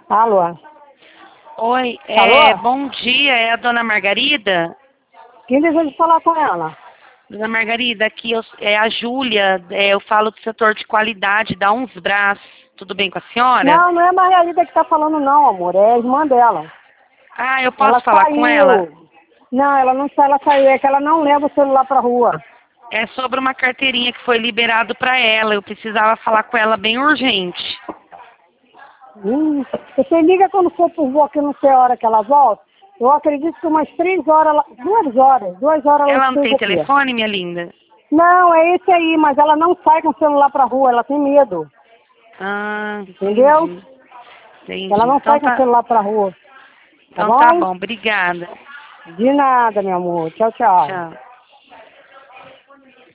Alô? Oi, Alô? bom dia, é a dona Margarida? Quem deseja falar com ela? Dona Margarida, aqui é a Júlia, eu falo do setor de qualidade da Uns Brás. Tudo bem com a senhora? Não, não é a Margarida que tá falando não, amor. É a irmã dela. Ah, eu Ela posso falar com ela? saiu. Não, ela não sai, ela saiu. É que ela não leva o celular pra rua. É sobre uma carteirinha que foi liberado para ela. Eu precisava falar com ela bem urgente. Você liga quando for por rua, que não sei a hora que ela volta. Eu acredito que umas 3 horas, 2 horas ela Ela não tem esteja aqui. telefone, minha linda? Não, é esse aí, mas ela não sai com o celular pra rua, ela tem medo. Ah, Entendeu? entendi. Entendi. Ela não sai com o celular pra rua. Tá Então tá bom? bom, obrigada. De nada, meu amor. Tchau, tchau. Tchau.